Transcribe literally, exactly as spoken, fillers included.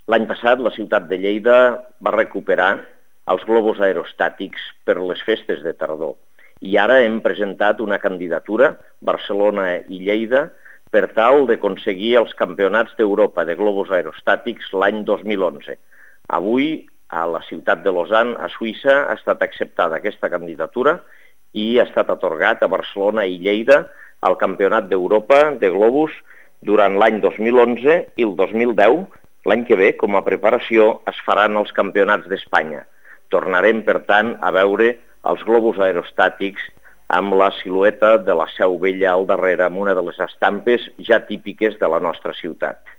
L'any passat la ciutat de Lleida va recuperar els globus aerostàtics per les festes de tardor i ara hem presentat una candidatura, Barcelona i Lleida, per tal d'aconseguir els campionats d'Europa de globus aerostàtics l'any dos mil onze. Avui, a la ciutat de Lausanne, a Suïssa, ha estat acceptada aquesta candidatura i ha estat atorgat a Barcelona i Lleida el Campionat d'Europa de globus durant l'any dos mil onze i el dos mil deu. L'any que ve, com a preparació, es faran els campionats d'Espanya. Tornarem, per tant, a veure els globus aerostàtics amb la silueta de la Seu Vella al darrere, amb una de les estampes ja típiques de la nostra ciutat.